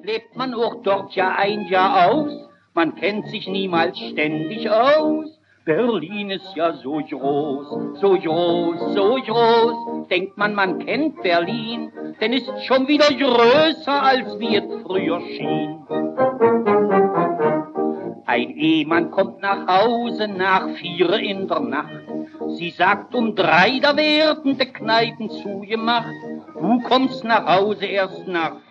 lebt man auch dort Jahr ein, Jahr aus. Man kennt sich niemals ständig aus. Berlin ist ja so groß, so groß, so groß. Denkt man kennt Berlin, denn ist schon wieder größer, als wie es früher schien. Ein Ehemann kommt nach Hause nach 4 in der Nacht. Sie sagt 3, da werden die Kneipen zugemacht. Du kommst nach Hause erst nach